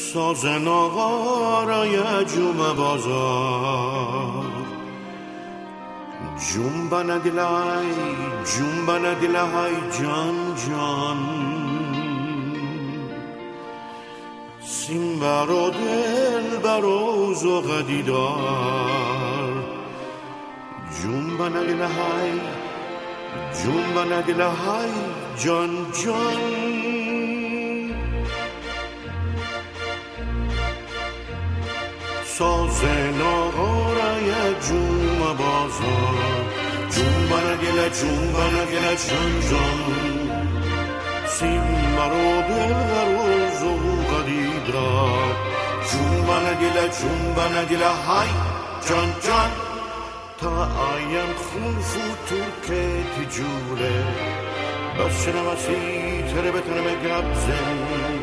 ساز ناغارای جمع بازار جنبن دلای جان جان سیم برو دل برو زوغ دیدار جنبن دلای جان جان ساز ناغارای جمع بازار جنبن دل جان جان سیم برو دل برو زوغ دیدار جنبن دل های جان جان تا آیم خون فوتو که تجوله بس نمسی تره بتنم گبزن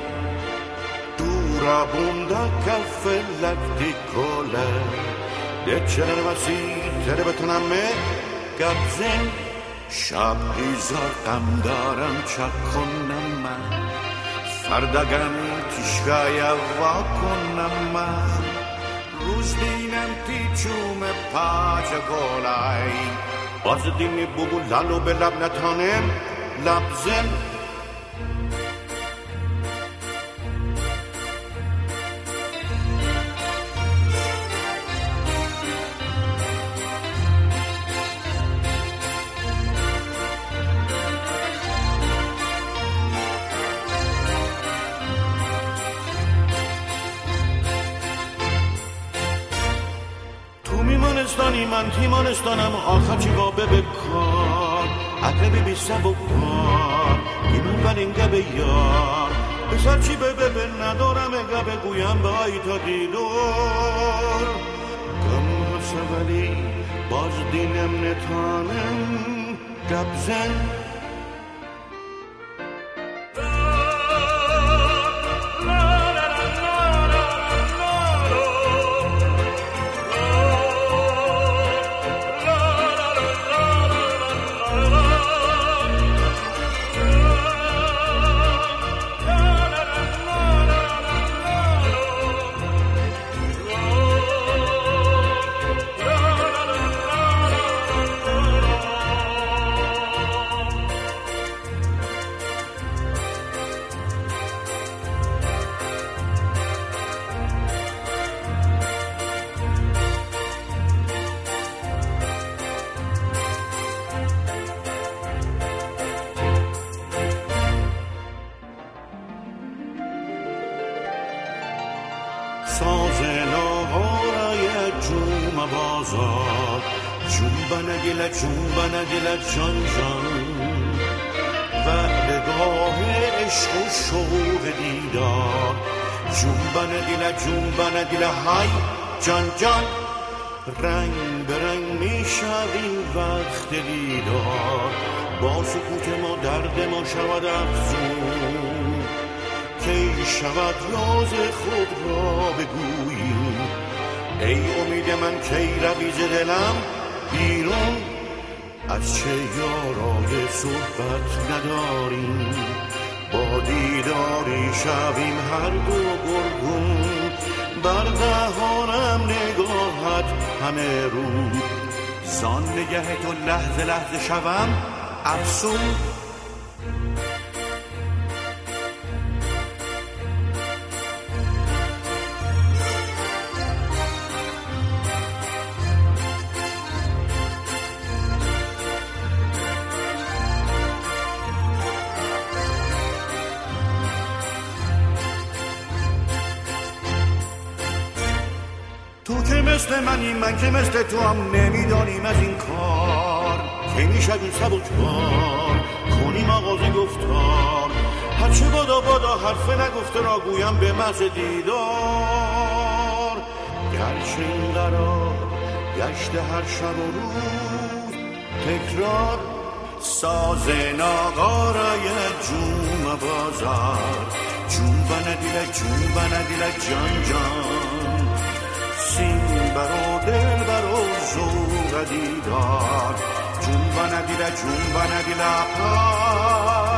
دورا بوندا کفه لکتی کوله ده چه نمسی تره بتنم گبزن شب ایزار قم دارم چک کنم من فردگم تشگای وا کنم من روز دینم پیچوم پاچ گولای باز دینی بگو لالو به لب نتانم لبزن من تیمانستانم آخر چی وابه بکار عقبی بی سب و کار ایمون ولینگه به یار بسر چی به ندارم اگه بگویم به آی تا دیدار گم هسته ولی باز دینم نتانم گبزن ساز ناغارای جمع بازار جنبن دل جان جان و نگاه عشق و شوق دیدار جنبن دل های جان جان رنگ به رنگ میشویم وقت دیدار با سکوت ما درد ما شود افزون کی شود راز خود را بگوییم ای امید من کی روی ز دلم بیرون از چه یارای صحبت نداریم با دیداری شویم هر دو گلگون بر دهانم نگاهت همه رو زان نگه تو لحظه لحظه شوم افسون تو که مثل منی من که مثل تو هم نمیدانیم از این کار که میشویم سبکبار کنیم آغاز گفتار هرچه بادا حرف نگفته را گویم به محض دیدار گرچه این قرار گشت هر شب و روز تکرار ساز ناغارای جمع بازار جنبن دل جان جان سیم برو دل برو زوغ دیدار جنبن دل پای